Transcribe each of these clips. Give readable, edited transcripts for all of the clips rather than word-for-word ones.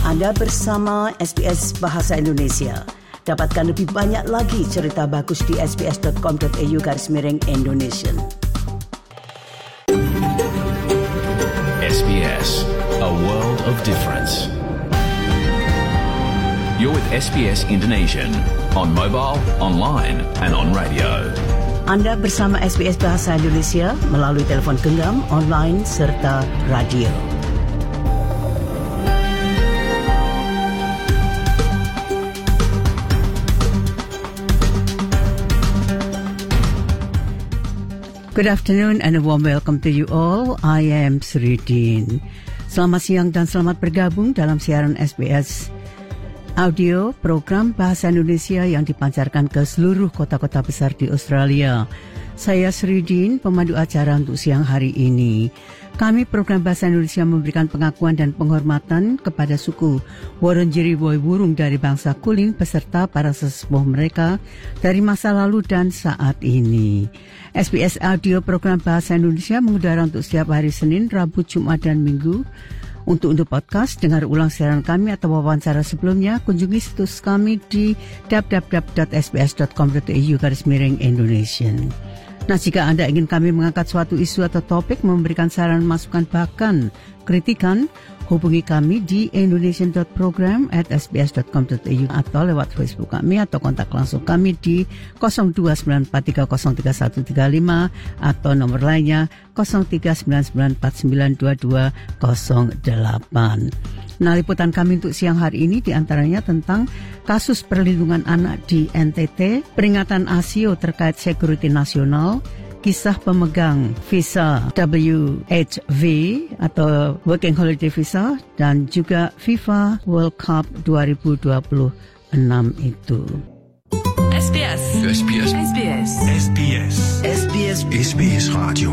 Anda bersama SBS Bahasa Indonesia. Dapatkan lebih banyak lagi cerita bagus di sbs.com.au/Indonesian. SBS, a world of difference. You're with SBS Indonesian on mobile, online and on radio. Anda bersama SBS Bahasa Indonesia melalui telefon genggam, online serta radio. Good afternoon and a warm welcome to you all. I am Sridin. Selamat siang dan selamat bergabung dalam siaran SBS Audio, program Bahasa Indonesia yang dipancarkan ke seluruh kota-kota besar di Australia. Saya Sridin, pemandu acara untuk siang hari ini. Kami program Bahasa Indonesia memberikan pengakuan dan penghormatan kepada suku Wurundjeri Woi-wurrung dari bangsa Kulin beserta para sesepuh mereka dari masa lalu dan saat ini. SBS Audio program Bahasa Indonesia mengudara untuk setiap hari Senin, Rabu, Jumat dan Minggu. Untuk podcast, dengar ulang siaran kami atau wawancara sebelumnya, kunjungi situs kami di www.sbs.com.au/Indonesian. Nah, jika Anda ingin kami mengangkat suatu isu atau topik, memberikan saran, masukan, bahkan kritikan, hubungi kami di indonesian.program@sbs.com.au atau lewat Facebook kami atau kontak langsung kami di 0294303135 atau nomor lainnya 0399492208. Nah, liputan kami untuk siang hari ini diantaranya tentang kasus perlindungan anak di NTT, peringatan ASIO terkait security nasional, kisah pemegang visa WHV atau Working Holiday Visa, dan juga FIFA World Cup 2026 itu. SBS. SBS. SBS. SBS. SBS. SBS Radio.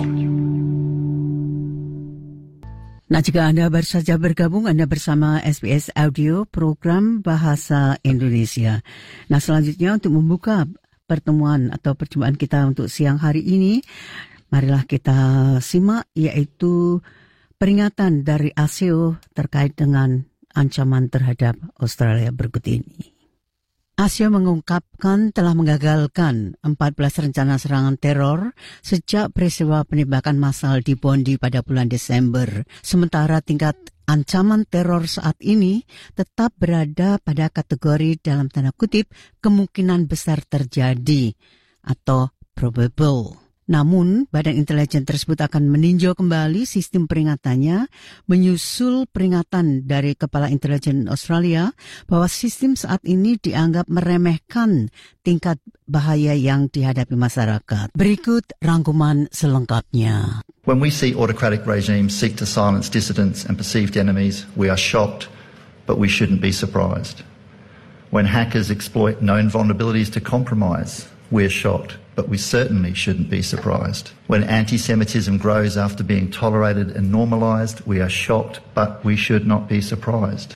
Nah, jika Anda baru saja bergabung, Anda bersama SBS Audio, program Bahasa Indonesia. Nah, selanjutnya untuk membuka pertemuan atau perjumpaan kita untuk siang hari ini, marilah kita simak, yaitu peringatan dari ASIO terkait dengan ancaman terhadap Australia berikut ini. ASIO mengungkapkan telah menggagalkan 14 rencana serangan teror sejak peristiwa penembakan massal di Bondi pada bulan Desember. Sementara tingkat ancaman teror saat ini tetap berada pada kategori dalam tanda kutip kemungkinan besar terjadi atau probable. Namun, Badan Intelijen tersebut akan meninjau kembali sistem peringatannya menyusul peringatan dari Kepala Intelijen Australia bahwa sistem saat ini dianggap meremehkan tingkat bahaya yang dihadapi masyarakat. Berikut rangkuman selengkapnya. When we see autocratic regimes seek to silence dissidents and perceived enemies, we are shocked, but we shouldn't be surprised. When hackers exploit known vulnerabilities to compromise, we're shocked, but we certainly shouldn't be surprised. When anti-Semitism grows after being tolerated and normalised, we are shocked, but we should not be surprised.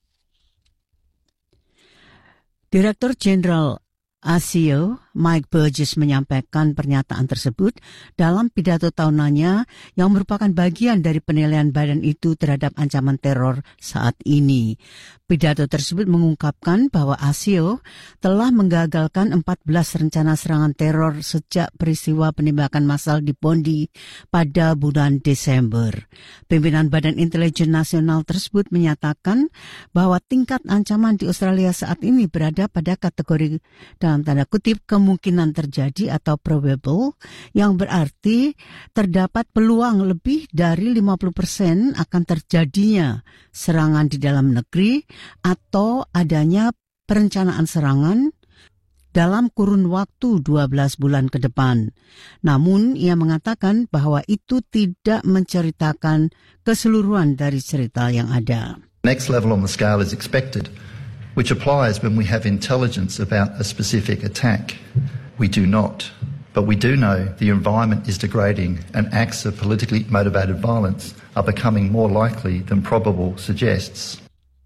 Direktur Jenderal ASIO, Mike Burgess, menyampaikan pernyataan tersebut dalam pidato tahunannya yang merupakan bagian dari penilaian badan itu terhadap ancaman teror saat ini. Pidato tersebut mengungkapkan bahwa ASIO telah menggagalkan 14 rencana serangan teror sejak peristiwa penembakan massal di Bondi pada bulan Desember. Pimpinan Badan Intelijen Nasional tersebut menyatakan bahwa tingkat ancaman di Australia saat ini berada pada kategori dalam tanda kutip kemungkinan terjadi atau probable, yang berarti terdapat peluang lebih dari 50% akan terjadinya serangan di dalam negeri atau adanya perencanaan serangan dalam kurun waktu 12 bulan ke depan. Namun, ia mengatakan bahwa itu tidak menceritakan keseluruhan dari cerita yang ada. Next level on the scale is expected, which applies when we have intelligence about a specific attack. We do not, but we do know the environment is degrading and acts of politically motivated violence are becoming more likely than probable suggests.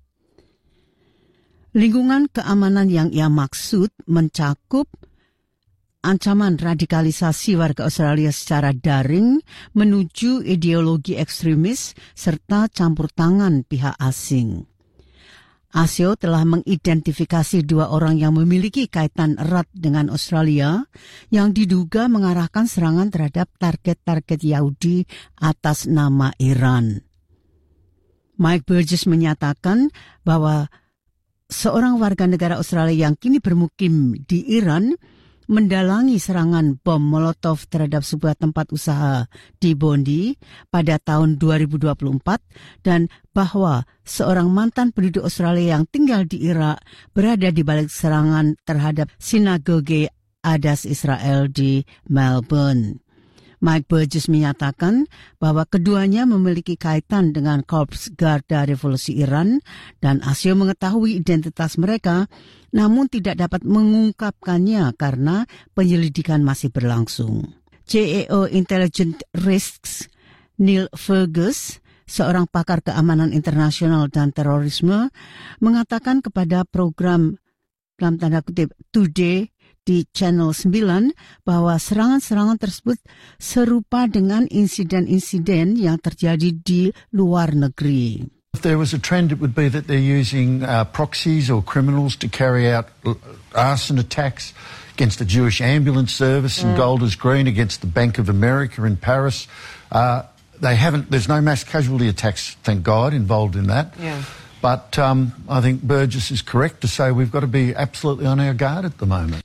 Lingkungan keamanan yang ia maksud mencakup ancaman radikalisasi warga Australia secara daring menuju ideologi ekstremis serta campur tangan pihak asing. ASIO telah mengidentifikasi 2 orang yang memiliki kaitan erat dengan Australia yang diduga mengarahkan serangan terhadap target-target Yahudi atas nama Iran. Mike Burgess menyatakan bahwa seorang warga negara Australia yang kini bermukim di Iran mendalangi serangan bom Molotov terhadap sebuah tempat usaha di Bondi pada tahun 2024 dan bahwa seorang mantan penduduk Australia yang tinggal di Irak berada di balik serangan terhadap sinagoge Adas Israel di Melbourne. Mike Burgess menyatakan bahwa keduanya memiliki kaitan dengan Korps Garda Revolusi Iran dan ASIO mengetahui identitas mereka namun tidak dapat mengungkapkannya karena penyelidikan masih berlangsung. CEO Intelligent Risks Neil Fergus, seorang pakar keamanan internasional dan terorisme, mengatakan kepada program dalam tanda kutip Today di Channel 9 bahwa serangan-serangan tersebut serupa dengan insiden-insiden yang terjadi di luar negeri. If there was a trend, it would be that they're using proxies or criminals to carry out arson attacks against the Jewish ambulance service in Golders Green, against the Bank of America in Paris. There's no mass casualty attacks, thank God, involved in that. Yeah. But I think Burgess is correct to say we've got to be absolutely on our guard at the moment.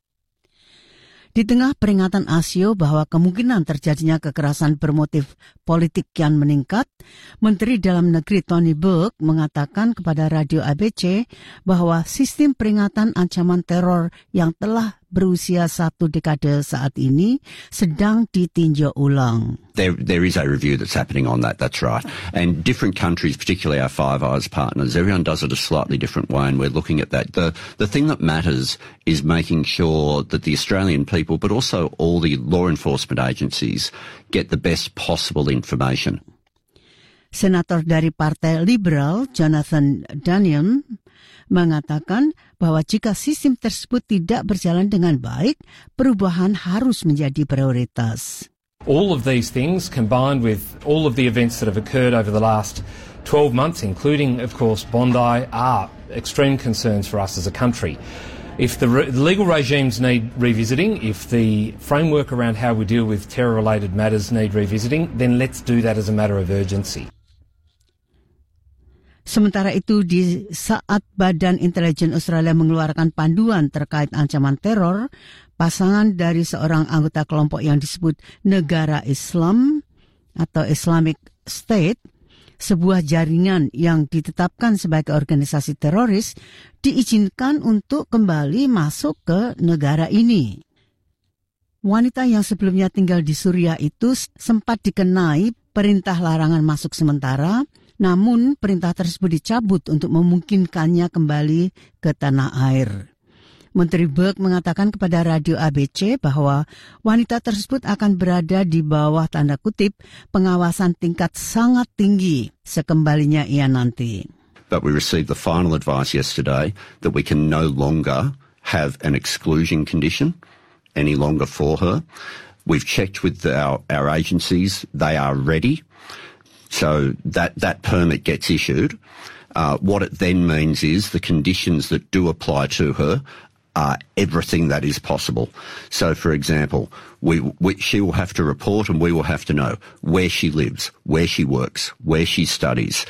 Di tengah peringatan ASIO bahwa kemungkinan terjadinya kekerasan bermotif politik kian meningkat, Menteri Dalam Negeri Tony Burke mengatakan kepada Radio ABC bahwa sistem peringatan ancaman teror yang telah berusia 1 dekade saat ini sedang ditinjau ulang. There is a review that's happening on that, that's right. And different countries, particularly our Five Eyes partners, everyone does it a slightly different way and we're looking at that. The thing that matters is making sure that the Australian people, but also all the law enforcement agencies, get the best possible information. Senator dari Partai Liberal, Jonathan Daniel, mengatakan bahwa jika sistem tersebut tidak berjalan dengan baik, perubahan harus menjadi prioritas. All of these things, combined with all of the events that have occurred over the last 12 months, including, of course, Bondi, are extreme concerns for us as a country. If the legal regimes need revisiting, if the framework around how we deal with terror-related matters need revisiting, then let's do that as a matter of urgency. Sementara itu, di saat Badan Intelijen Australia mengeluarkan panduan terkait ancaman teror, pasangan dari seorang anggota kelompok yang disebut Negara Islam atau Islamic State, sebuah jaringan yang ditetapkan sebagai organisasi teroris, diizinkan untuk kembali masuk ke negara ini. Wanita yang sebelumnya tinggal di Suriah itu sempat dikenai perintah larangan masuk sementara, namun perintah tersebut dicabut untuk memungkinkannya kembali ke tanah air. Menteri Burke mengatakan kepada Radio ABC bahwa wanita tersebut akan berada di bawah tanda kutip pengawasan tingkat sangat tinggi sekembalinya ia nanti. But we received the final advice yesterday that we can no longer have an exclusion condition any longer for her. We've checked with our agencies, they are ready. So that permit gets issued. What it then means is the conditions that do apply to her are everything that is possible. So, for example, she will have to report and we will have to know where she lives, where she works, where she studies.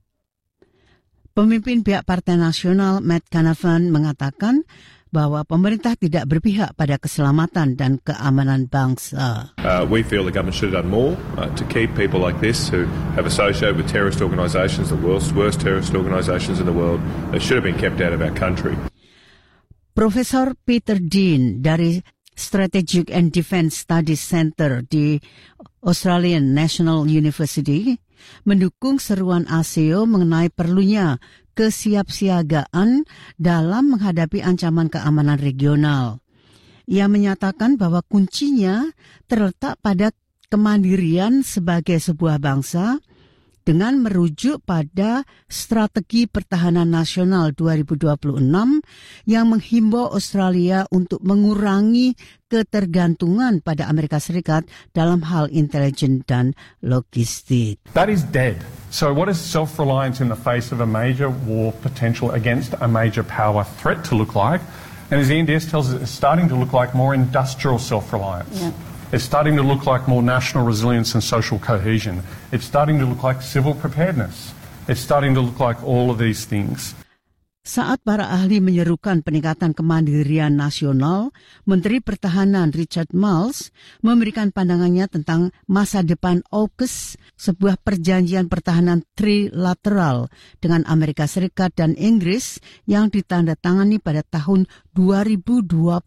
Pemimpin pihak Partai Nasional Matt Canavan mengatakan bahwa pemerintah tidak berpihak pada keselamatan dan keamanan bangsa. We feel the government should have done more to keep people like this who have associated with terrorist organisations, the world's worst terrorist organisations in the world. They should have been kept out of our country. Profesor Peter Dean dari Strategic and Defence Studies Center di Australian National University mendukung seruan ASIO mengenai perlunya kesiapsiagaan dalam menghadapi ancaman keamanan regional. Ia menyatakan bahwa kuncinya terletak pada kemandirian sebagai sebuah bangsa, dengan merujuk pada Strategi Pertahanan Nasional 2026 yang menghimbau Australia untuk mengurangi ketergantungan pada Amerika Serikat dalam hal intelijen dan logistik. That is dead. So what is self-reliance in the face of a major war potential against a major power threat to look like? And as Ian Diaz tells us, it's starting to look like more industrial self-reliance. Yeah. It's starting to look like more national resilience and social cohesion. It's starting to look like civil preparedness. It's starting to look like all of these things. Saat para ahli menyerukan peningkatan kemandirian nasional, Menteri Pertahanan Richard Marles memberikan pandangannya tentang masa depan AUKUS, sebuah perjanjian pertahanan trilateral dengan Amerika Serikat dan Inggris yang ditandatangani pada tahun 2021.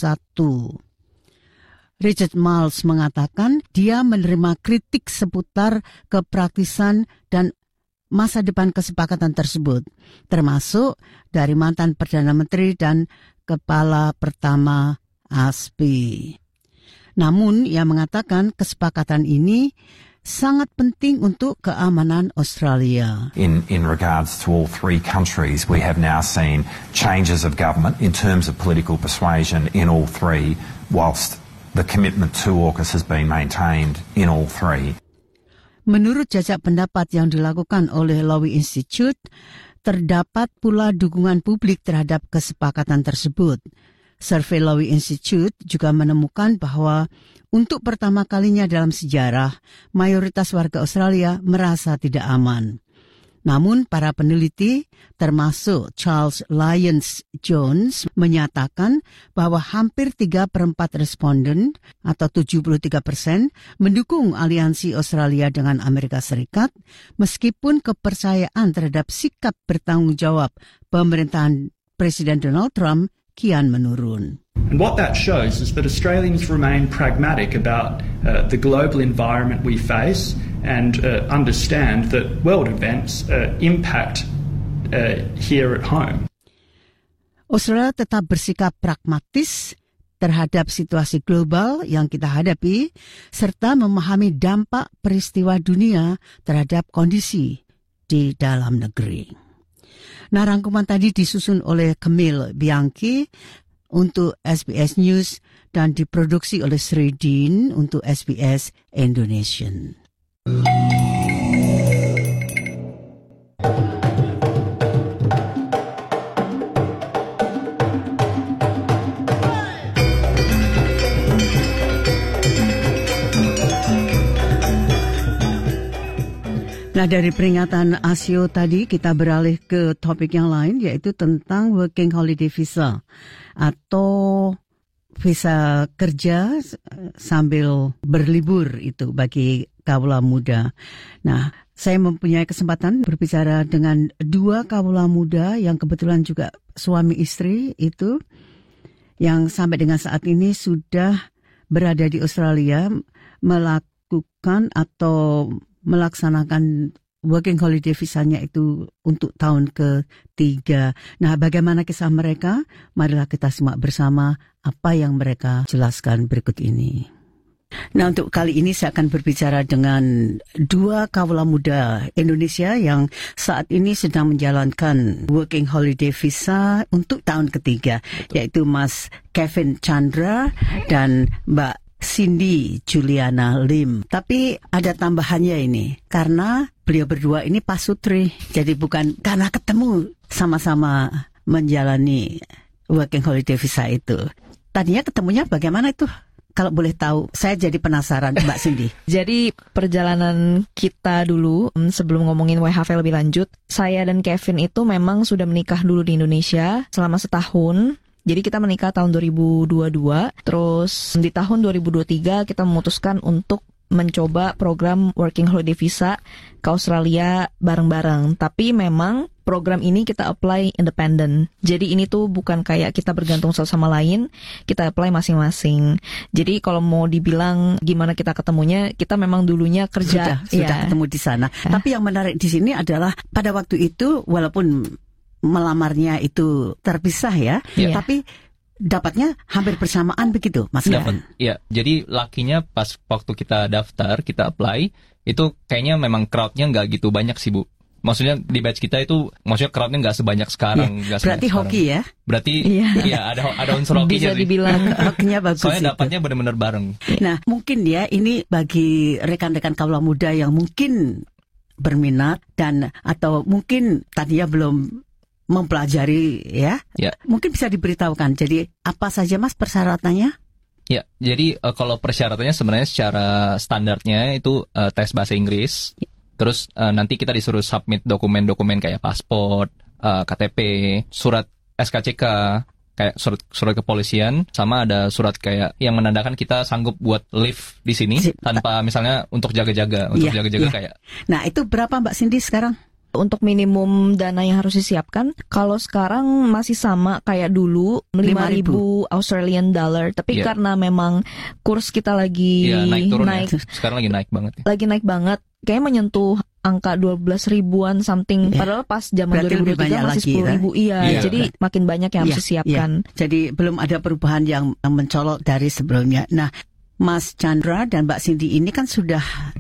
Richard Marles mengatakan dia menerima kritik seputar kepraktisan dan masa depan kesepakatan tersebut, termasuk dari mantan Perdana Menteri dan Kepala Pertama ASPI. Namun, ia mengatakan kesepakatan ini sangat penting untuk keamanan Australia. In regards to all three countries, we have now seen changes of government in terms of political persuasion in all three, whilst the commitment to AUKUS has been maintained in all three. Menurut jajak pendapat yang dilakukan oleh Lowy Institute, terdapat pula dukungan publik terhadap kesepakatan tersebut. Survei Lowy Institute juga menemukan bahwa untuk pertama kalinya dalam sejarah, mayoritas warga Australia merasa tidak aman. Namun para peneliti, termasuk Charles Lyons Jones, menyatakan bahwa hampir 3/4 responden atau 73% mendukung aliansi Australia dengan Amerika Serikat, meskipun kepercayaan terhadap sikap bertanggung jawab pemerintahan Presiden Donald Trump kian menurun. And what that shows is that Australians remain pragmatic about the global environment we face and understand that world events impact here at home. Australia tetap bersikap pragmatis terhadap situasi global yang kita hadapi, serta memahami dampak peristiwa dunia terhadap kondisi di dalam negeri. Nah, rangkuman tadi disusun oleh Camille Bianchi untuk SBS News dan diproduksi oleh Sri Dean untuk SBS Indonesian. Nah, dari peringatan ASIO tadi kita beralih ke topik yang lain, yaitu tentang Working Holiday Visa atau visa kerja sambil berlibur itu bagi kaula muda. Nah, saya mempunyai kesempatan berbicara dengan dua kaula muda yang kebetulan juga suami istri itu, yang sampai dengan saat ini sudah berada di Australia melakukan atau melaksanakan working holiday visanya itu untuk tahun ke-3. Nah, bagaimana kisah mereka? Marilah kita simak bersama apa yang mereka jelaskan berikut ini. Nah, untuk kali ini saya akan berbicara dengan dua kaula muda Indonesia yang saat ini sedang menjalankan working holiday visa untuk tahun ke-3, yaitu Mas Kevin Chandra dan Mbak Cindy Juliana Lim. Tapi ada tambahannya ini, karena beliau berdua ini pasutri, jadi bukan karena ketemu sama-sama menjalani working holiday visa itu. Tadinya ketemunya bagaimana itu? Kalau boleh tahu, saya jadi penasaran, Mbak Cindy. Jadi perjalanan kita dulu, sebelum ngomongin WHV lebih lanjut, saya dan Kevin itu memang sudah menikah dulu di Indonesia selama setahun. Jadi kita menikah tahun 2022, terus di tahun 2023 kita memutuskan untuk mencoba program Working Holiday Visa ke Australia bareng-bareng. Tapi memang program ini kita apply independent. Jadi ini tuh bukan kayak kita bergantung satu sama lain, kita apply masing-masing. Jadi kalau mau dibilang gimana kita ketemunya, kita memang dulunya kerja. Sudah ketemu di sana. Tapi yang menarik di sini adalah pada waktu itu, walaupun melamarnya itu terpisah ya, tapi dapatnya hampir bersamaan begitu, Mas. Dapat, ya. Jadi lakinya pas waktu kita daftar, kita apply, itu kayaknya memang crowd-nya nggak gitu banyak sih, Bu. Maksudnya di batch kita itu, maksudnya crowd-nya nggak sebanyak sekarang. Ya, berarti hoki ya? Berarti ya ada unsur hokinya sih. Bisa dibilang hokinya bagus. Soalnya dapatnya benar-benar bareng. Nah, mungkin ya ini bagi rekan-rekan kaula muda yang mungkin berminat dan atau mungkin tadinya belum mempelajari ya. Mungkin bisa diberitahukan. Jadi apa saja Mas persyaratannya? Ya, jadi kalau persyaratannya sebenarnya secara standarnya itu tes bahasa Inggris. Terus nanti kita disuruh submit dokumen-dokumen kayak paspor, KTP, surat SKCK, kayak surat kepolisian, sama ada surat kayak yang menandakan kita sanggup buat live di sini tanpa misalnya untuk jaga-jaga, kayak. Nah, itu berapa Mbak Cindy sekarang? Untuk minimum dana yang harus disiapkan, kalau sekarang masih sama kayak dulu 5.000 Australian dollar, tapi karena memang kurs kita lagi naik turun ya. Sekarang lagi naik banget. Lagi naik banget. Kayaknya menyentuh angka 12 ribuan something. Padahal pas zaman 2023 masih 10 ribu. Jadi makin banyak yang harus disiapkan. Jadi belum ada perubahan yang mencolok dari sebelumnya. Nah, Mas Chandra dan Mbak Cindy ini kan sudah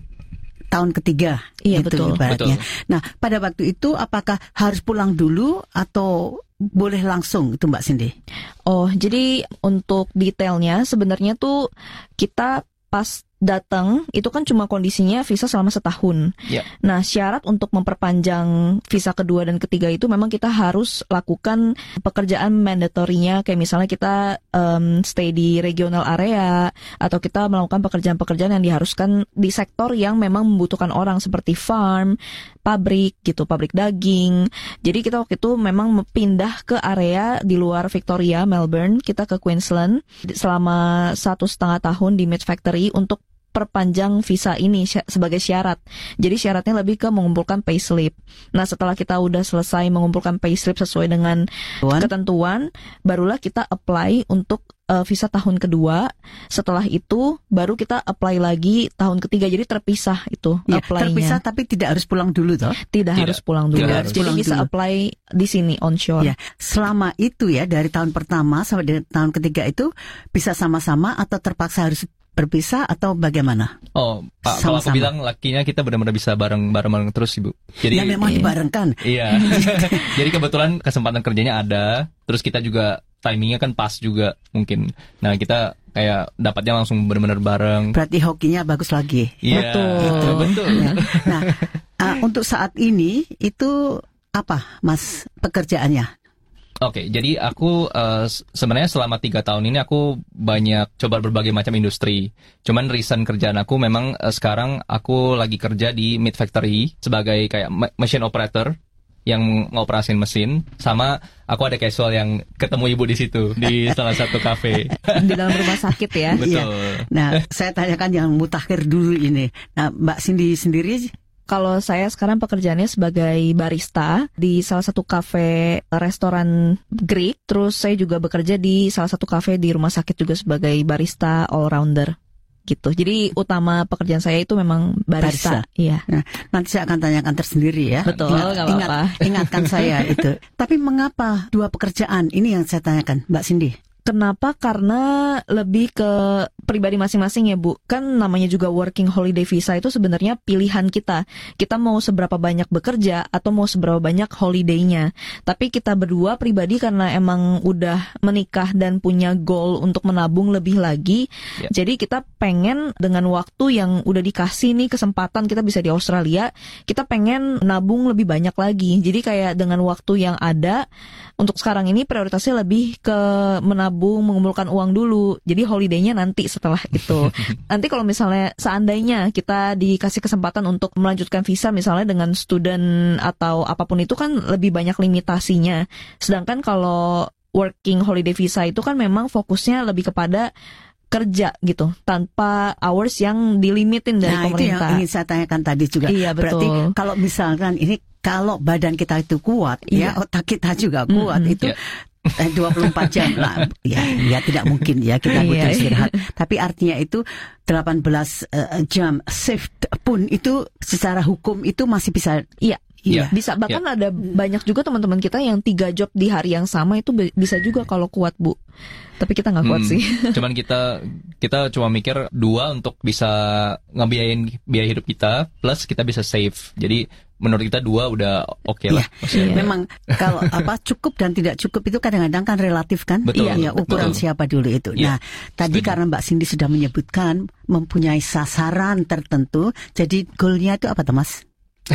tahun ketiga, betul. Ibaratnya. Nah, pada waktu itu apakah harus pulang dulu atau boleh langsung itu Mbak Cindy? Oh, jadi untuk detailnya sebenarnya tuh kita pas datang itu kan cuma kondisinya visa selama setahun. Nah, syarat untuk memperpanjang visa kedua dan ketiga itu memang kita harus lakukan pekerjaan mandatorinya, kayak misalnya kita stay di regional area atau kita melakukan pekerjaan-pekerjaan yang diharuskan di sektor yang memang membutuhkan orang seperti farm, pabrik gitu, pabrik daging. Jadi kita waktu itu memang pindah ke area di luar Victoria, Melbourne, kita ke Queensland selama 1,5 tahun di meat factory untuk perpanjang visa ini sebagai syarat. Jadi syaratnya lebih ke mengumpulkan payslip. Nah, setelah kita udah selesai mengumpulkan payslip sesuai dengan ketentuan, barulah kita apply untuk visa tahun kedua. Setelah itu baru kita apply lagi tahun ketiga. Jadi terpisah itu apply-nya. Terpisah tapi tidak harus pulang dulu toh? Tidak harus pulang dulu. Jadi bisa apply di sini onshore. Selama itu ya, dari tahun pertama sampai tahun ketiga itu bisa sama-sama atau terpaksa harus berpisah atau bagaimana? Oh, Pak, kalau aku bilang lakinya kita benar-benar bisa bareng-bareng terus, Ibu. Jadi memang dibarengkan. Iya. Jadi kebetulan kesempatan kerjanya ada, terus kita juga timingnya kan pas juga mungkin. Nah, kita kayak dapatnya langsung benar-benar bareng. Berarti hokinya bagus lagi. Iya. Betul. Nah, untuk saat ini itu apa, Mas, pekerjaannya? Oke, jadi aku sebenarnya selama 3 tahun ini aku banyak coba berbagai macam industri. Cuman recent kerjaan aku memang sekarang aku lagi kerja di meat factory sebagai kayak machine operator yang ngoperasin mesin. Sama aku ada casual yang ketemu ibu di situ di salah satu kafe. Di dalam rumah sakit ya. Betul. Nah, saya tanyakan yang mutakhir dulu ini. Nah, Mbak Cindy sendiri? Kalau saya sekarang pekerjaannya sebagai barista di salah satu kafe restoran Greek. Terus saya juga bekerja di salah satu kafe di rumah sakit juga sebagai barista all-rounder gitu. Jadi utama pekerjaan saya itu memang barista. Iya. Nah, nanti saya akan tanyakan tersendiri ya. Betul, nggak apa-apa. Ingatkan saya itu. Tapi mengapa 2 pekerjaan? Ini yang saya tanyakan, Mbak Cindy. Kenapa? Karena lebih ke pribadi masing-masing ya, Bu. Kan namanya juga working holiday visa itu sebenarnya pilihan kita. Kita mau seberapa banyak bekerja atau mau seberapa banyak holiday-nya. Tapi kita berdua pribadi karena emang udah menikah dan punya goal untuk menabung lebih lagi. Jadi kita pengen dengan waktu yang udah dikasih nih kesempatan kita bisa di Australia, kita pengen nabung lebih banyak lagi. Jadi kayak dengan waktu yang ada, untuk sekarang ini prioritasnya lebih ke menabung, mengumpulkan uang dulu. Jadi holiday-nya nanti setelah itu. Nanti kalau misalnya seandainya kita dikasih kesempatan untuk melanjutkan visa misalnya dengan student atau apapun itu kan lebih banyak limitasinya. Sedangkan kalau working holiday visa itu kan memang fokusnya lebih kepada kerja gitu, tanpa hours yang dilimitin dari pemerintah. Itu yang ingin saya tanyakan tadi juga. Iya, betul. Berarti kalau misalkan ini, kalau badan kita itu kuat, ya otak kita juga kuat, itu 24 jam lah. Ya tidak mungkin ya kita butuh istirahat. Tapi artinya itu 18 jam shift pun itu secara hukum itu masih bisa Iya. Bisa, bahkan ada banyak juga teman-teman kita yang 3 job di hari yang sama itu bisa juga kalau kuat, Bu. Tapi kita nggak kuat sih. Cuman kita cuma mikir 2 untuk bisa ngebiayain biaya hidup kita, plus kita bisa save. Jadi menurut kita 2 udah oke lah. Memang kalau cukup dan tidak cukup itu kadang-kadang kan relatif kan. Betul, Iya, ukuran betul. siapa dulu itu. Nah, tadi karena Mbak Cindy sudah menyebutkan mempunyai sasaran tertentu, jadi goalnya itu apa, Mas?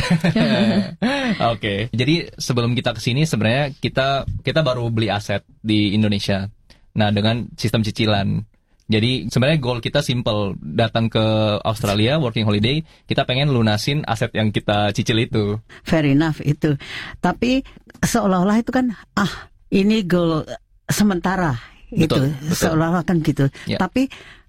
Oke. Jadi sebelum kita kesini sebenarnya kita baru beli aset di Indonesia. Nah, dengan sistem cicilan. Jadi sebenarnya goal kita simple, datang ke Australia working holiday, kita pengen lunasin aset yang kita cicil itu. Fair enough itu. Tapi seolah-olah itu kan ini goal sementara Betul. Seolah-olah kan gitu. Ya. Tapi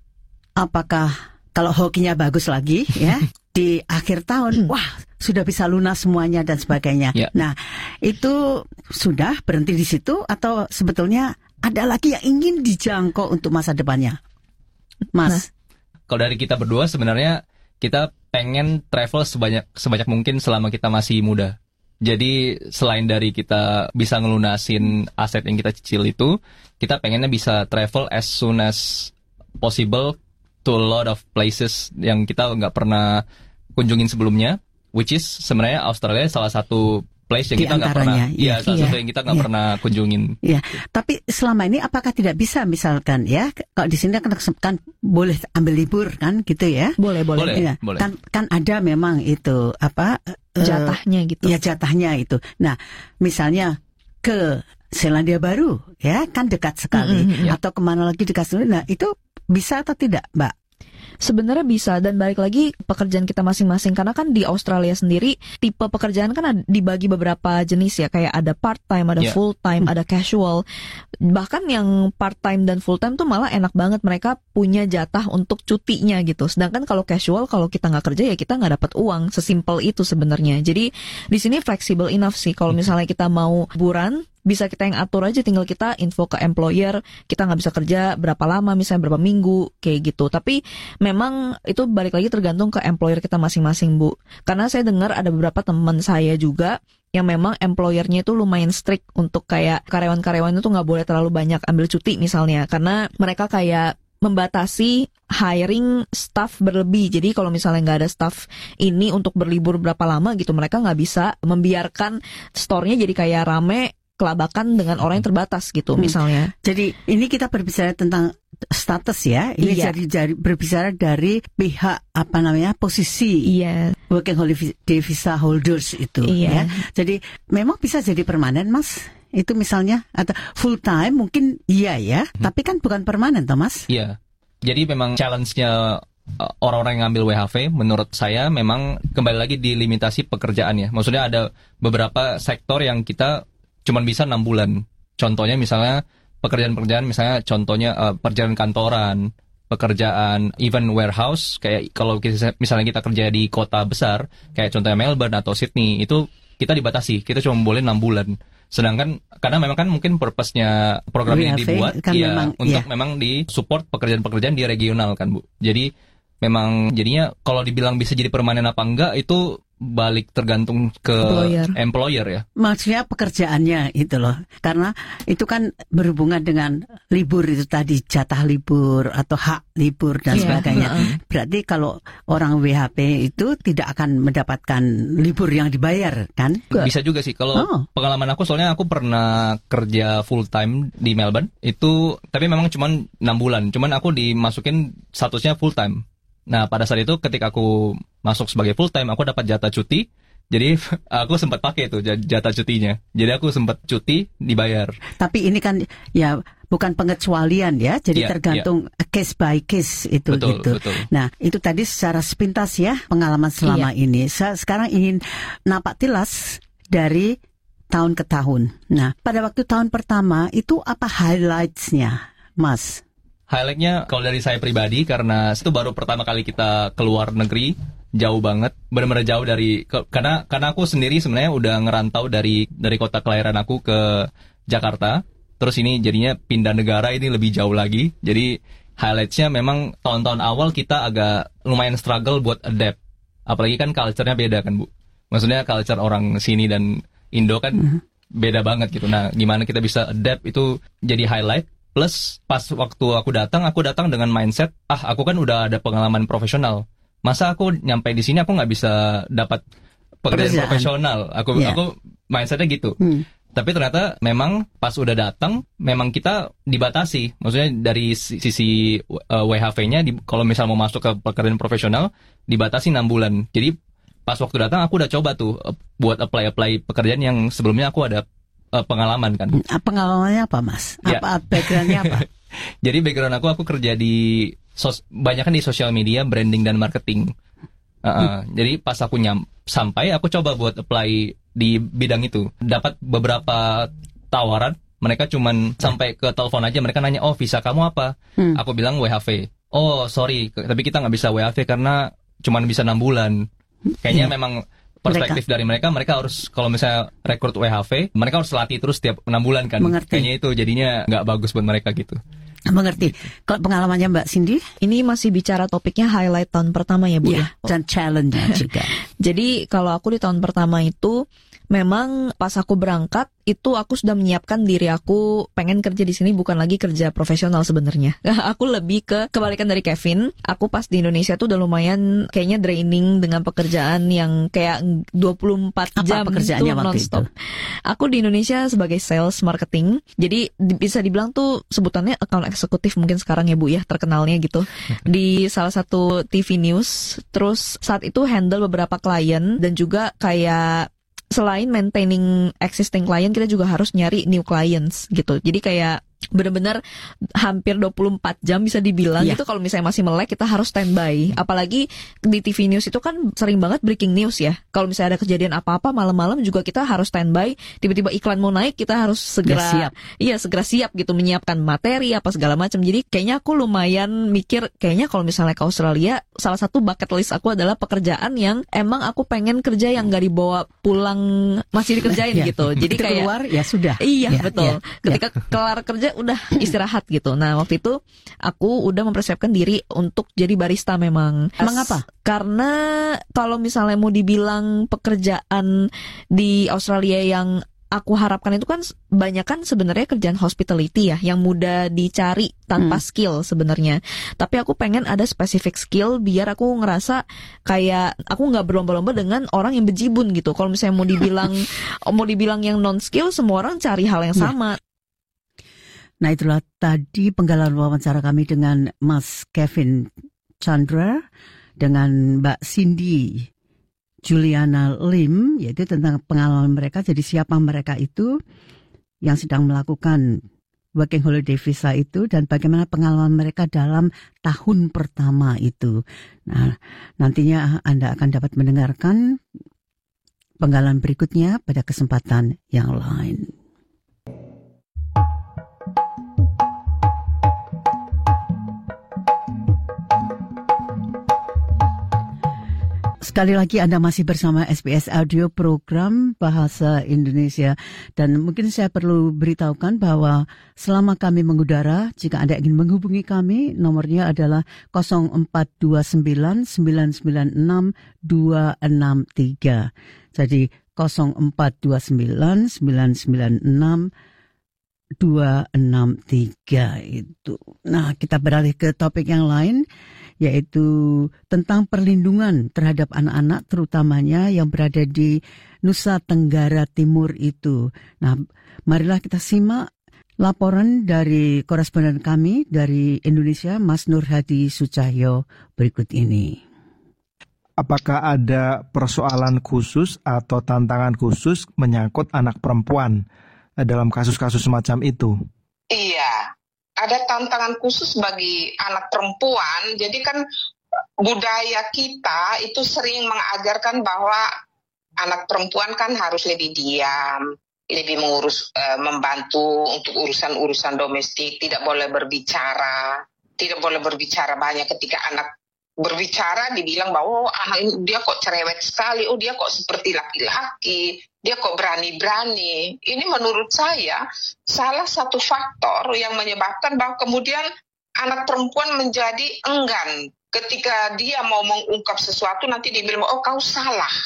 apakah kalau hokinya bagus lagi ya di akhir tahun sudah bisa lunas semuanya dan sebagainya. Ya. Nah, itu sudah berhenti di situ atau sebetulnya ada lagi yang ingin dijangkau untuk masa depannya? Mas, kalau dari kita berdua sebenarnya kita pengen travel sebanyak mungkin selama kita masih muda. Jadi selain dari kita bisa ngelunasin aset yang kita cicil itu, kita pengennya bisa travel as soon as possible to a lot of places yang kita nggak pernah kunjungin sebelumnya, which is sebenarnya Australia salah satu place yang kita nggak pernah, salah satu yang kita nggak pernah kunjungin. Iya, tapi selama ini apakah tidak bisa misalkan ya, kalau di sini kan boleh ambil libur kan, gitu ya? Boleh. Ya. Kan ada memang itu jatahnya gitu. Ya jatahnya itu. Nah, misalnya ke Selandia Baru, ya kan dekat sekali, atau kemana lagi dekat sekali. Nah, itu bisa atau tidak, Mbak? Sebenarnya bisa, dan balik lagi pekerjaan kita masing-masing, karena kan di Australia sendiri tipe pekerjaan kan dibagi beberapa jenis ya, kayak ada part-time, ada full-time, ada casual. Bahkan yang part-time dan full-time tuh malah enak banget, mereka punya jatah untuk cutinya gitu. Sedangkan kalau casual, kalau kita nggak kerja ya kita nggak dapat uang, sesimpel itu sebenarnya. Jadi di sini flexible enough sih, kalau misalnya kita mau liburan, bisa kita yang atur aja, tinggal kita info ke employer, kita nggak bisa kerja berapa lama, misalnya berapa minggu, kayak gitu. Tapi memang itu balik lagi tergantung ke employer kita masing-masing, Bu. Karena saya dengar ada beberapa teman saya juga yang memang employernya itu lumayan strict untuk kayak karyawan-karyawan itu nggak boleh terlalu banyak ambil cuti misalnya, karena mereka kayak membatasi hiring staff berlebih. Jadi kalau misalnya nggak ada staff ini untuk berlibur berapa lama gitu, mereka nggak bisa membiarkan store-nya jadi kayak rame, kelabakan dengan orang yang terbatas gitu misalnya. Jadi ini kita berbicara tentang status ya. Ini jadi berbicara dari pihak posisi working holiday visa holders itu ya. Jadi memang bisa jadi permanen, Mas. Itu misalnya atau full time mungkin ya, tapi kan bukan permanen toh, Mas? Iya. Jadi memang challenge-nya orang-orang yang ngambil WHV menurut saya memang kembali lagi di limitasi pekerjaannya. Maksudnya ada beberapa sektor yang kita cuman bisa 6 bulan. Contohnya misalnya pekerjaan-pekerjaan, misalnya contohnya pekerjaan kantoran, pekerjaan even warehouse, kayak kalau misalnya kita kerja di kota besar, kayak contohnya Melbourne atau Sydney, itu kita dibatasi, kita cuma boleh 6 bulan. Sedangkan karena memang kan mungkin purpose-nya program ini dibuat kan memang di support pekerjaan-pekerjaan di regional kan, Bu. Jadi memang jadinya kalau dibilang bisa jadi permanen apa enggak itu balik tergantung ke employer ya. Maksudnya pekerjaannya itu loh. Karena itu kan berhubungan dengan libur itu tadi, jatah libur atau hak libur dan sebagainya. Berarti kalau orang WHP itu tidak akan mendapatkan libur yang dibayar kan? Bisa juga sih. Kalau pengalaman aku, soalnya aku pernah kerja full time di Melbourne itu, tapi memang cuma 6 bulan. Cuman aku dimasukin statusnya full time. Nah, pada saat itu ketika aku masuk sebagai full time, aku dapat jatah cuti. Jadi aku sempat pakai itu jatah cutinya. Jadi aku sempat cuti dibayar. Tapi ini kan ya bukan pengecualian ya. Jadi tergantung case by case itu gitu. Betul. Nah, itu tadi secara sepintas ya pengalaman selama ini. Saya sekarang ingin napak tilas dari tahun ke tahun. Nah, pada waktu tahun pertama itu apa highlights-nya, Mas? Highlight-nya kalau dari saya pribadi, karena itu baru pertama kali kita keluar negeri, jauh banget, benar-benar jauh dari karena aku sendiri sebenarnya udah ngerantau dari kota kelahiran aku ke Jakarta. Terus ini jadinya pindah negara, ini lebih jauh lagi. Jadi highlight-nya memang tahun-tahun awal kita agak lumayan struggle buat adapt. Apalagi kan culture-nya beda kan, Bu. Maksudnya culture orang sini dan Indo kan beda banget gitu. Nah, gimana kita bisa adapt itu jadi highlight. Plus pas waktu aku datang dengan mindset, aku kan udah ada pengalaman profesional. Masa aku nyampe di sini aku nggak bisa dapat pekerjaan profesional. Aku mindsetnya gitu. Tapi ternyata memang pas udah datang, memang kita dibatasi. Maksudnya dari sisi WHV-nya, kalau misal mau masuk ke pekerjaan profesional, dibatasi 6 bulan. Jadi pas waktu datang aku udah coba tuh buat apply pekerjaan yang sebelumnya aku ada pengalaman kan. Pengalamannya apa, Mas? Apa background-nya apa? Jadi background aku kerja di banyak kan di sosial media, branding dan marketing. Jadi pas aku sampai aku coba buat apply di bidang itu. Dapat beberapa tawaran, mereka cuman sampai ke telepon aja, mereka nanya, "Oh, visa kamu apa?" Aku bilang WHV. "Oh, sorry, tapi kita nggak bisa WHV karena cuman bisa 6 bulan." Kayaknya memang perspektif dari mereka harus, kalau misalnya rekrut WHV, mereka harus latih terus tiap 6 bulan kan. Kayaknya itu jadinya nggak bagus buat mereka gitu. Mengerti. Kalau pengalamannya Mbak Cindy? Ini masih bicara topiknya highlight tahun pertama ya, Bu? Ya, dan challenge juga. Jadi kalau aku di tahun pertama itu, memang pas aku berangkat, itu aku sudah menyiapkan diri aku pengen kerja di sini, bukan lagi kerja profesional sebenarnya. Aku lebih kebalikan dari Kevin. Aku pas di Indonesia tuh udah lumayan kayaknya draining dengan pekerjaan yang kayak 24 jam pekerjaannya tuh non-stop. Aku di Indonesia sebagai sales marketing. Jadi bisa dibilang tuh sebutannya account eksekutif mungkin sekarang ya, Bu ya, terkenalnya gitu. Di salah satu TV news. Terus saat itu handle beberapa klien dan juga kayak selain maintaining existing client, kita juga harus nyari new clients gitu. Jadi kayak benar-benar hampir 24 jam bisa dibilang itu kalau misalnya masih melek kita harus standby. Apalagi di TV news itu kan sering banget breaking news ya. Kalau misalnya ada kejadian apa-apa malam-malam juga kita harus standby. Tiba-tiba iklan mau naik kita harus segera siap gitu, menyiapkan materi apa segala macam. Jadi kayaknya aku lumayan mikir, kayaknya kalau misalnya ke Australia, salah satu bucket list aku adalah pekerjaan yang emang aku pengen kerja yang gak dibawa pulang masih dikerjain gitu. Jadi kayak keluar ya sudah. Iya, betul. Ketika kelar kerja udah istirahat gitu. Nah, waktu itu aku udah mempersiapkan diri untuk jadi barista memang. Mengapa? Karena kalau misalnya mau dibilang pekerjaan di Australia yang aku harapkan itu kan banyak kan sebenarnya kerjaan hospitality ya, yang mudah dicari tanpa skill sebenarnya. Tapi aku pengen ada specific skill biar aku ngerasa kayak aku nggak berlomba-lomba dengan orang yang bejibun gitu. Kalau misalnya mau dibilang yang non skill, semua orang cari hal yang sama. Nah, itulah tadi penggalan wawancara kami dengan Mas Kevin Chandra dengan Mbak Cindy Juliana Lim, yaitu tentang pengalaman mereka. Jadi siapa mereka itu yang sedang melakukan working holiday visa itu dan bagaimana pengalaman mereka dalam tahun pertama itu. Nah, nantinya Anda akan dapat mendengarkan penggalan berikutnya pada kesempatan yang lain. Sekali lagi Anda masih bersama SBS Audio Program Bahasa Indonesia. Dan mungkin saya perlu beritahukan bahwa selama kami mengudara, jika Anda ingin menghubungi kami, nomornya adalah 0429 996 263. Jadi 0429 996 263 itu. Nah, kita beralih ke topik yang lain, yaitu tentang perlindungan terhadap anak-anak, terutamanya yang berada di Nusa Tenggara Timur itu. Nah, marilah kita simak laporan dari koresponden kami dari Indonesia, Mas Nur Hadi Sucahyo berikut ini. Apakah ada persoalan khusus atau tantangan khusus menyangkut anak perempuan dalam kasus-kasus semacam itu? Iya, ada tantangan khusus bagi anak perempuan. Jadi kan budaya kita itu sering mengajarkan bahwa anak perempuan kan harus lebih diam, lebih membantu untuk urusan-urusan domestik, tidak boleh berbicara banyak. Ketika anak berbicara dibilang bahwa dia kok cerewet sekali, dia kok seperti laki-laki, dia kok berani-berani. Ini menurut saya salah satu faktor yang menyebabkan bahwa kemudian anak perempuan menjadi enggan. Ketika dia mau mengungkap sesuatu nanti dibilang, oh kau salah.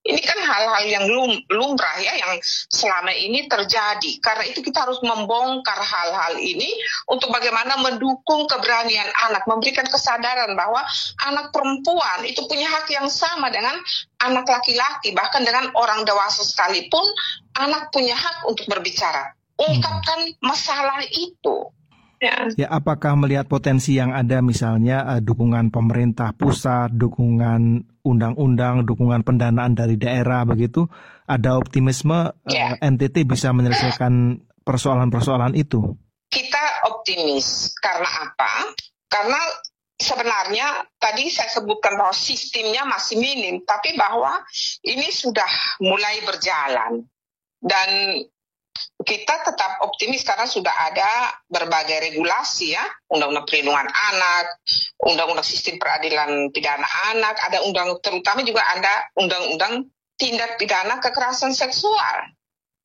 Ini kan hal-hal yang lumrah ya, yang selama ini terjadi. Karena itu kita harus membongkar hal-hal ini untuk bagaimana mendukung keberanian anak, memberikan kesadaran bahwa anak perempuan itu punya hak yang sama dengan anak laki-laki, bahkan dengan orang dewasa sekalipun, anak punya hak untuk berbicara. Ungkapkan masalah itu. Ya, apakah melihat potensi yang ada misalnya dukungan pemerintah pusat, dukungan undang-undang, dukungan pendanaan dari daerah begitu, ada optimisme NTT bisa menyelesaikan persoalan-persoalan itu? Kita optimis. Karena apa? Karena sebenarnya tadi saya sebutkan bahwa sistemnya masih minim, tapi bahwa ini sudah mulai berjalan. Dan kita tetap optimis karena sudah ada berbagai regulasi ya, Undang-Undang Perlindungan Anak, Undang-Undang Sistem Peradilan Pidana Anak, ada terutama juga ada Undang-Undang Tindak Pidana Kekerasan Seksual,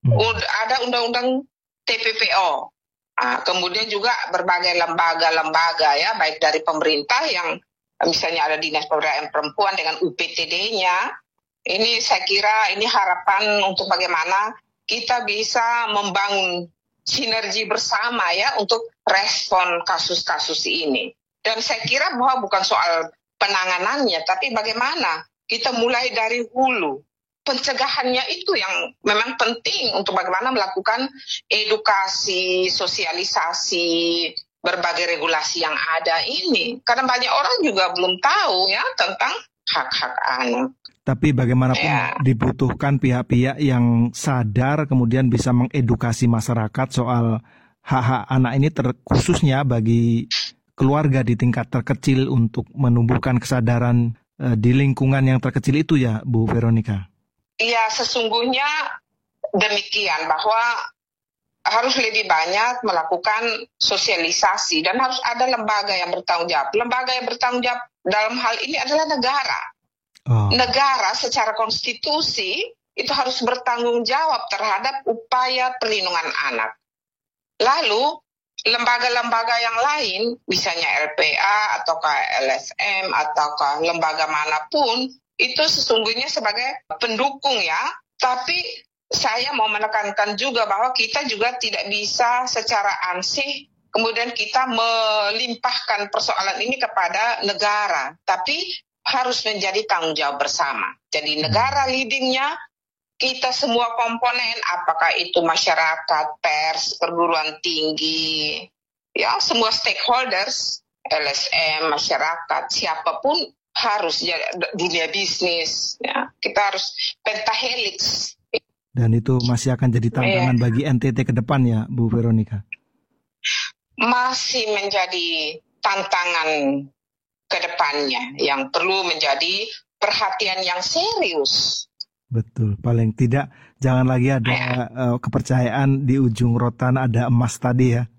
ada Undang-Undang TPPO, kemudian juga berbagai lembaga-lembaga ya, baik dari pemerintah yang misalnya ada Dinas Pemberdayaan Perempuan dengan UPTD-nya. Ini saya kira ini harapan untuk bagaimana kita bisa membangun sinergi bersama ya untuk respon kasus-kasus ini. Dan saya kira bahwa bukan soal penanganannya, tapi bagaimana kita mulai dari hulu. Pencegahannya itu yang memang penting untuk bagaimana melakukan edukasi, sosialisasi, berbagai regulasi yang ada ini. Karena banyak orang juga belum tahu ya tentang hak-hak anak. Tapi bagaimanapun dibutuhkan pihak-pihak yang sadar kemudian bisa mengedukasi masyarakat soal hak-hak anak ini khususnya bagi keluarga di tingkat terkecil untuk menumbuhkan kesadaran di lingkungan yang terkecil itu ya Bu Veronica. Iya, sesungguhnya demikian bahwa harus lebih banyak melakukan sosialisasi dan harus ada lembaga yang bertanggung jawab. Lembaga yang bertanggung jawab dalam hal ini adalah negara. Negara secara konstitusi itu harus bertanggung jawab terhadap upaya perlindungan anak. Lalu lembaga-lembaga yang lain, misalnya LPA ataukah LSM ataukah lembaga manapun, itu sesungguhnya sebagai pendukung ya. Tapi saya mau menekankan juga bahwa kita juga tidak bisa secara ansih kemudian kita melimpahkan persoalan ini kepada negara. Tapi harus menjadi tanggung jawab bersama. Jadi negara leadingnya, kita semua komponen, apakah itu masyarakat, pers, perguruan tinggi, ya semua stakeholders, LSM, masyarakat, siapapun harus, dunia bisnis, ya kita harus pentahelix. Dan itu masih akan jadi tantangan bagi NTT ke depan ya, Bu Veronica? Masih menjadi tantangan ke depannya yang perlu menjadi perhatian yang serius. Betul, paling tidak jangan lagi ada kepercayaan di ujung rotan ada emas tadi ya.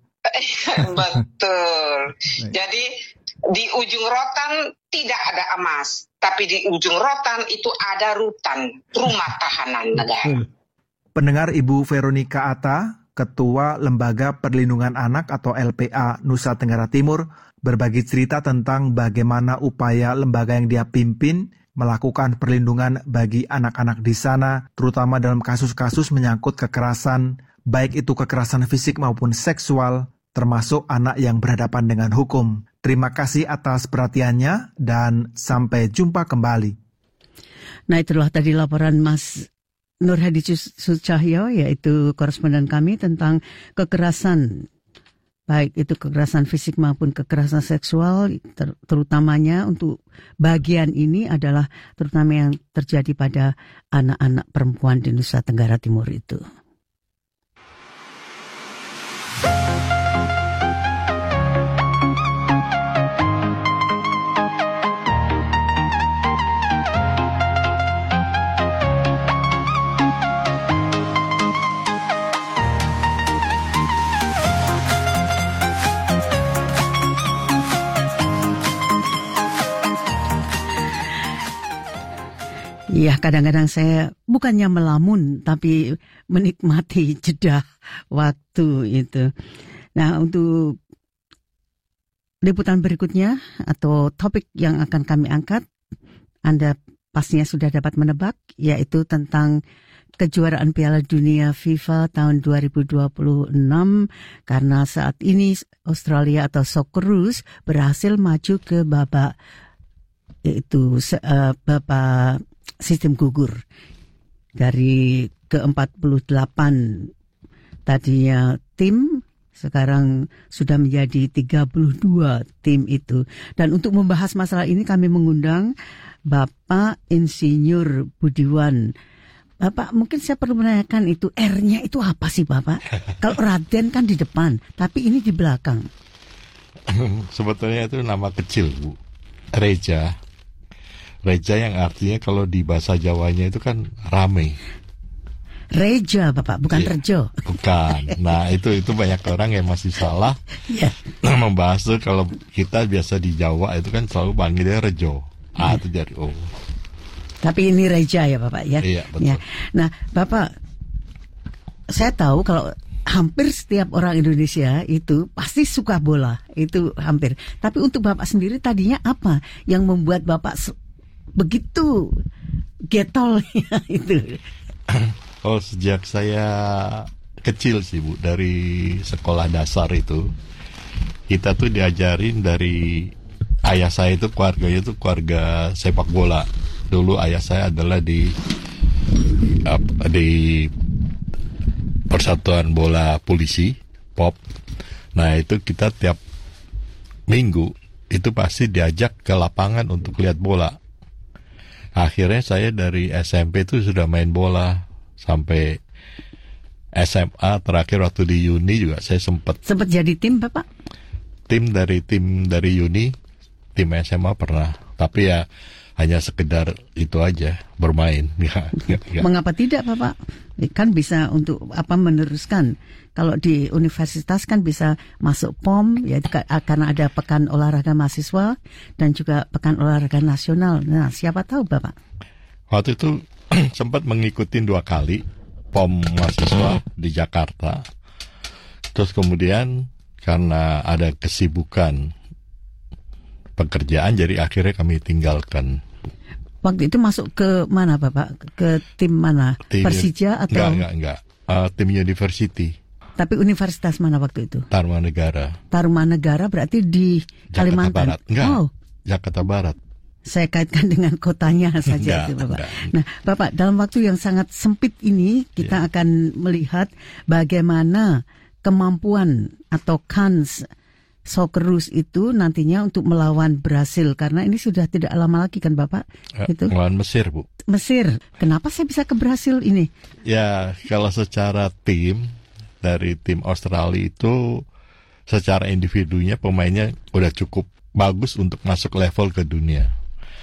Betul. Jadi di ujung rotan tidak ada emas, tapi di ujung rotan itu ada rutan, rumah tahanan negara. Pendengar, Ibu Veronica Atta, Ketua Lembaga Perlindungan Anak atau LPA Nusa Tenggara Timur, berbagi cerita tentang bagaimana upaya lembaga yang dia pimpin melakukan perlindungan bagi anak-anak di sana, terutama dalam kasus-kasus menyangkut kekerasan, baik itu kekerasan fisik maupun seksual, termasuk anak yang berhadapan dengan hukum. Terima kasih atas perhatiannya dan sampai jumpa kembali. Nah, itulah tadi laporan Mas Nur Hadi Sucahyo, yaitu koresponden kami tentang kekerasan, baik itu kekerasan fisik maupun kekerasan seksual, terutamanya untuk bagian ini adalah terutama yang terjadi pada anak-anak perempuan di Nusa Tenggara Timur itu. Ya, kadang-kadang saya bukannya melamun, tapi menikmati jeda waktu itu. Nah, untuk liputan berikutnya atau topik yang akan kami angkat, Anda pastinya sudah dapat menebak, yaitu tentang kejuaraan Piala Dunia FIFA tahun 2026, karena saat ini Australia atau Socceroos berhasil maju ke babak sistem gugur. Dari ke-48 tadinya tim, sekarang sudah menjadi 32 tim itu. Dan untuk membahas masalah ini kami mengundang Bapak Insinyur Budiwan. Bapak, mungkin saya perlu menanyakan itu R-nya itu apa sih Bapak? Kalau Raden kan di depan, tapi ini di belakang. Sebetulnya itu nama kecil, Bu. Reja. Reja yang artinya kalau di bahasa Jawanya itu kan rame. Reja, Bapak, bukan Rejo. Bukan. Nah, itu banyak orang yang masih salah membahas itu. Kalau kita biasa di Jawa itu kan selalu panggilnya Rejo. A itu dari O. Tapi ini Reja ya Bapak ya? Iya, betul. Ya. Nah, Bapak, saya tahu kalau hampir setiap orang Indonesia itu pasti suka bola. Itu hampir. Tapi untuk Bapak sendiri tadinya apa yang membuat Bapak begitu getol itu? Oh, sejak saya kecil sih Bu, dari sekolah dasar itu kita tuh diajarin dari ayah saya itu keluarganya itu keluarga sepak bola. Dulu ayah saya adalah di Persatuan Bola Polisi POP. Nah itu kita tiap minggu itu pasti diajak ke lapangan untuk lihat bola. Akhirnya saya dari SMP itu sudah main bola sampai SMA. Terakhir waktu di Uni juga saya sempat jadi tim Bapak? Tim dari Uni, tim SMA pernah. Tapi ya hanya sekedar itu aja, bermain. Ya. Mengapa tidak Bapak? Kan bisa untuk meneruskan. Kalau di universitas kan bisa masuk POM, ya karena ada Pekan Olahraga Mahasiswa dan juga Pekan Olahraga Nasional. Nah, siapa tahu Bapak? Waktu itu sempat mengikuti 2 kali POM mahasiswa di Jakarta. Terus kemudian karena ada kesibukan pekerjaan, jadi akhirnya kami tinggalkan. Waktu itu masuk ke mana Bapak? Ke tim mana? Persija atau? Enggak. Tim university. Tapi universitas mana waktu itu? Tarumanegara. Tarumanegara berarti di Kalimantan? Jakarta Barat. Enggak, Jakarta Barat. Saya kaitkan dengan kotanya saja itu Bapak. Nah Bapak, dalam waktu yang sangat sempit ini kita akan melihat bagaimana kemampuan atau kans Socceroos itu nantinya untuk melawan Brasil, karena ini sudah tidak lama lagi kan Bapak? Itu melawan Mesir Bu. Mesir. Kenapa saya bisa ke Brasil ini? Ya kalau secara tim, dari tim Australia itu secara individunya pemainnya udah cukup bagus untuk masuk level ke dunia.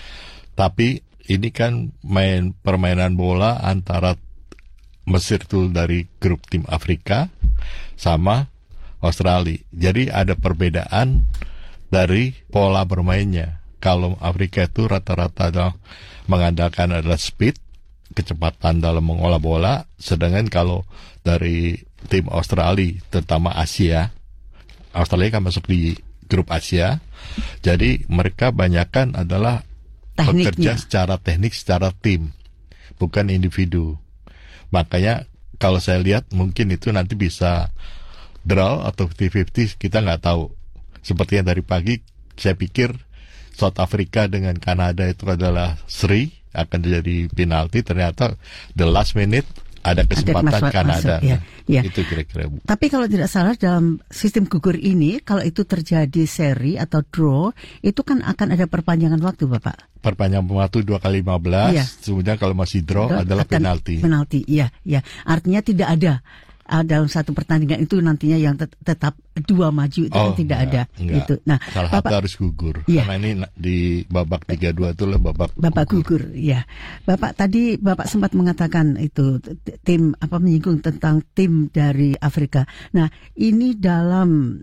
Tapi ini kan permainan bola antara Mesir tuh dari grup tim Afrika sama Australia. Jadi ada perbedaan dari pola bermainnya. Kalau Afrika itu rata-rata mengandalkan adalah speed, kecepatan dalam mengolah bola. Sedangkan kalau dari tim Australia, terutama Asia, Australia kan masuk di grup Asia. Jadi mereka banyakkan adalah bekerja secara teknik, secara tim, bukan individu. Makanya kalau saya lihat mungkin itu nanti bisa draw atau 50-50, kita nggak tahu. Seperti yang dari pagi saya pikir South Africa dengan Kanada itu adalah seri, akan jadi penalti. Ternyata the last minute ada kesempatan Kanada. Ya. Itu kira-kira Bu. Tapi kalau tidak salah dalam sistem gugur ini, kalau itu terjadi seri atau draw, itu kan akan ada perpanjangan waktu Bapak. Perpanjangan waktu 2 kali 15, kemudian kalau masih draw adalah penalti. Penalti, iya. Artinya tidak ada dalam satu pertandingan itu nantinya yang tetap 2 maju itu kan tidak ada. Itu. Nah, salah satu harus gugur. Karena ini di babak 32 itu babak gugur. Ya, Bapak tadi sempat mengatakan itu tim menyinggung tentang tim dari Afrika. Nah, ini dalam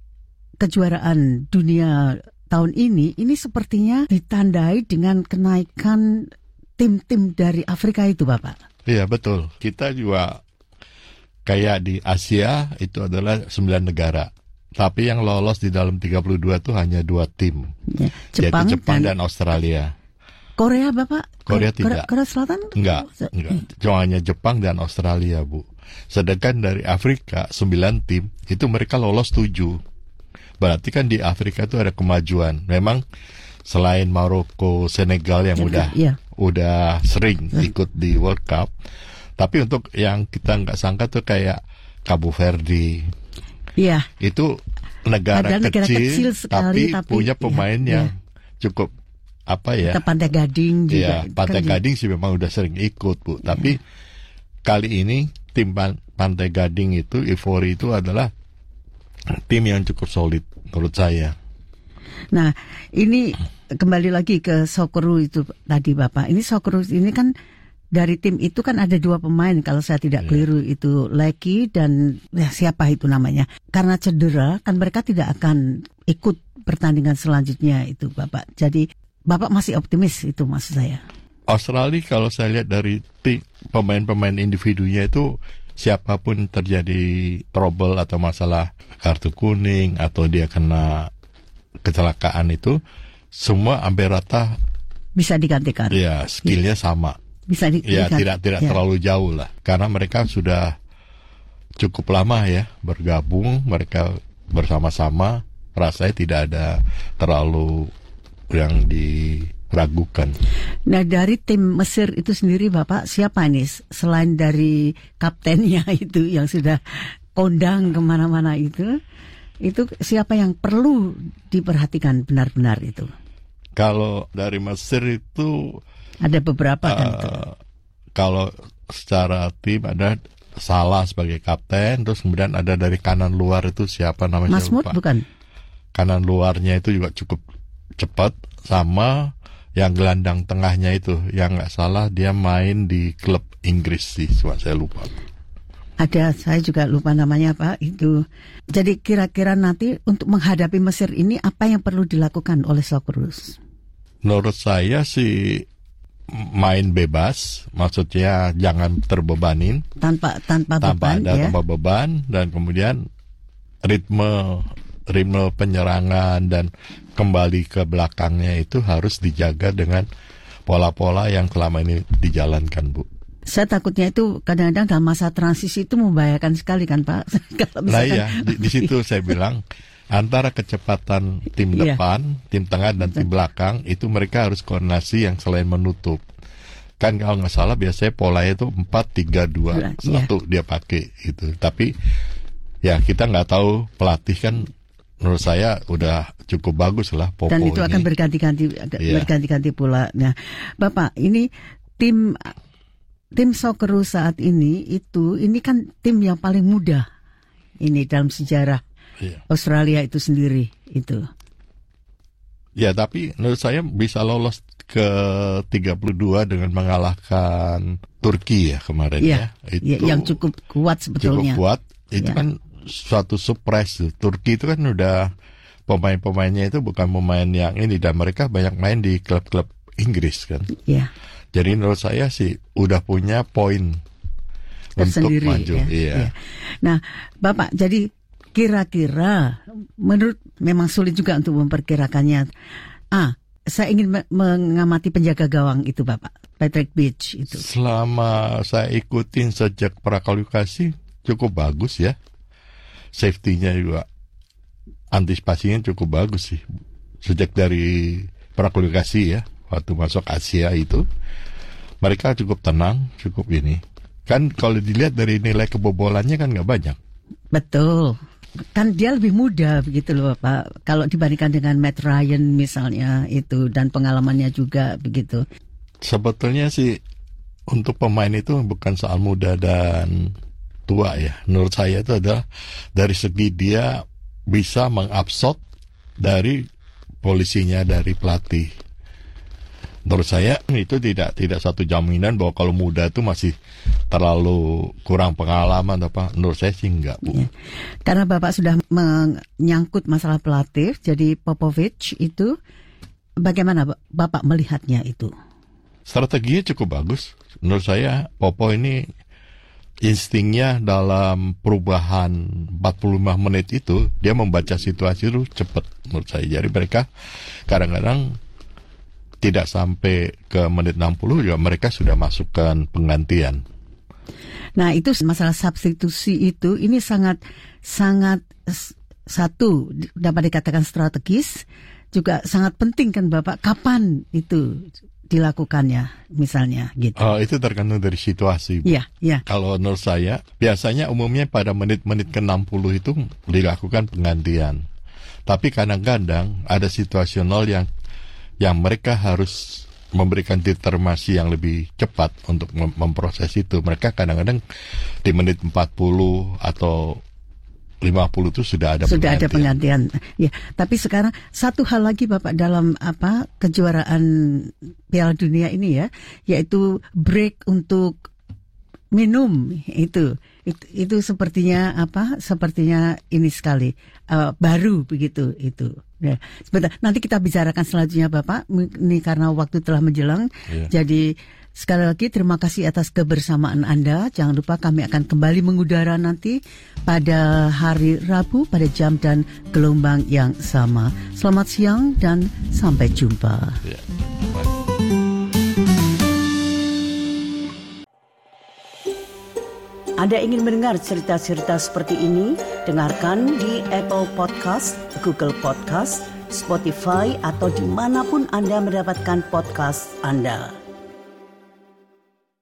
kejuaraan dunia tahun ini sepertinya ditandai dengan kenaikan tim-tim dari Afrika itu, Bapak. Iya betul. Kita juga kayak di Asia itu adalah 9 negara. Tapi yang lolos di dalam 32 itu hanya 2 tim. Jepang yaitu Jepang dan Australia. Korea Bapak? Korea tidak. Korea Selatan? Enggak. Cuma hanya Jepang dan Australia, Bu. Sedangkan dari Afrika 9 tim itu mereka lolos 7. Berarti kan di Afrika itu ada kemajuan. Memang selain Maroko, Senegal yang udah sering ikut di World Cup, tapi untuk yang kita nggak sangka tuh kayak Cabo Verde. Iya. Itu negara kecil sekali, tapi punya pemain yang cukup Kita Pantai Gading juga. Iya, Pantai Gading sih memang udah sering ikut, Bu. Tapi kali ini tim Pantai Gading itu, Ivory itu adalah tim yang cukup solid menurut saya. Nah, ini kembali lagi ke Socceroo itu tadi Bapak. Ini Socceroo ini kan dari tim itu kan ada 2 pemain kalau saya tidak keliru, itu Lecky dan siapa itu namanya. Karena cedera kan mereka tidak akan ikut pertandingan selanjutnya itu Bapak. Jadi Bapak masih optimis itu maksud saya. Australia kalau saya lihat dari pemain-pemain individunya itu siapapun terjadi trouble atau masalah kartu kuning atau dia kena kecelakaan itu semua hampir rata bisa digantikan. Ya, skillnya sama. Bisa tidak terlalu jauh lah. Karena mereka sudah cukup lama ya bergabung, mereka bersama-sama, rasanya tidak ada terlalu yang diragukan. Nah, dari tim Mesir itu sendiri Bapak, siapa nih selain dari kaptennya itu yang sudah kondang kemana-mana itu siapa yang perlu diperhatikan benar-benar itu? Kalau dari Mesir itu ada beberapa kan. Kalau secara tim ada Salah sebagai kapten, terus kemudian ada dari kanan luar itu siapa namanya? Masmud bukan? Kanan luarnya itu juga cukup cepat, sama yang gelandang tengahnya itu yang nggak salah dia main di klub Inggris sih, saya lupa. Ada, saya juga lupa namanya Pak itu. Jadi kira-kira nanti untuk menghadapi Mesir ini apa yang perlu dilakukan oleh Socceroo? Menurut saya sih main bebas, maksudnya jangan terbebanin tanpa beban, dan kemudian ritme penyerangan dan kembali ke belakangnya itu harus dijaga dengan pola-pola yang selama ini dijalankan, Bu. Saya takutnya itu kadang-kadang dalam masa transisi itu membahayakan sekali kan Pak. Nah iya, di situ saya bilang antara kecepatan tim depan, tim tengah dan tim belakang itu mereka harus koordinasi yang selain menutup. Kan kalau nggak salah biasanya polanya itu 4-3-2-1 dia pakai gitu. Tapi ya kita nggak tahu, pelatih kan menurut saya udah cukup bagus lah Popo. Dan itu akan berganti-ganti pula. Nah, Bapak, ini tim Socceroo saat ini kan tim yang paling muda ini dalam sejarah Australia itu sendiri itu. Ya, tapi menurut saya bisa lolos ke 32 dengan mengalahkan Turki ya kemarin ya. Itu yang cukup kuat sebetulnya. Cukup kuat. Itu kan suatu surprise. Turki itu kan udah pemain-pemainnya itu bukan pemain yang ini, dan mereka banyak main di klub-klub Inggris kan. Iya. Jadi menurut saya sih udah punya poin untuk maju. Iya. Nah, Bapak, jadi kira-kira menurut memang sulit juga untuk memperkirakannya. Saya ingin mengamati penjaga gawang itu Bapak, Patrick Beach itu. Selama saya ikutin sejak prakualifikasi cukup bagus ya. Safety-nya juga, antisipasinya cukup bagus sih. Sejak dari prakualifikasi ya, waktu masuk Asia itu mereka cukup tenang, cukup ini. Kan kalau dilihat dari nilai kebobolannya kan nggak banyak. Betul. Kan dia lebih muda begitu loh Pak. Kalau dibandingkan dengan Matt Ryan misalnya itu, dan pengalamannya juga begitu. Sebetulnya sih untuk pemain itu bukan soal muda dan tua ya. Menurut saya itu adalah dari segi dia bisa mengabsorb dari polisinya, dari pelatih. Menurut saya itu tidak satu jaminan bahwa kalau muda itu masih terlalu kurang pengalaman apa. Menurut saya sih enggak, Bu. Ya. Karena Bapak sudah menyangkut masalah pelatih, jadi Popovich itu bagaimana Bapak melihatnya itu? Strateginya cukup bagus. Menurut saya Popo ini instingnya dalam perubahan 45 menit itu dia membaca situasi itu cepat menurut saya. Jadi mereka kadang-kadang tidak sampai ke menit 60 ya mereka sudah masukkan penggantian. Nah, itu masalah substitusi itu ini sangat satu dapat dikatakan strategis, juga sangat penting kan Bapak, kapan itu dilakukannya misalnya gitu. Itu tergantung dari situasi. Iya. Kalau menurut saya, biasanya umumnya pada menit-menit ke-60 itu dilakukan penggantian. Tapi kadang-kadang ada situasional yang mereka harus memberikan determinasi yang lebih cepat untuk memproses itu. Mereka kadang-kadang di menit 40 atau 50 itu sudah ada penggantian. Ya, tapi sekarang satu hal lagi Bapak dalam kejuaraan Piala Dunia ini ya, yaitu break untuk minum itu sepertinya sepertinya ini sekali baru begitu itu. Ya, sebentar nanti kita bicarakan selanjutnya Bapak, ini karena waktu telah menjelang. Yeah. Jadi sekali lagi terima kasih atas kebersamaan Anda. Jangan lupa kami akan kembali mengudara nanti pada hari Rabu pada jam dan gelombang yang sama. Selamat siang dan sampai jumpa. Yeah. Anda ingin mendengar cerita-cerita seperti ini? Dengarkan di Apple Podcast, Google Podcast, Spotify, atau dimanapun Anda mendapatkan podcast Anda.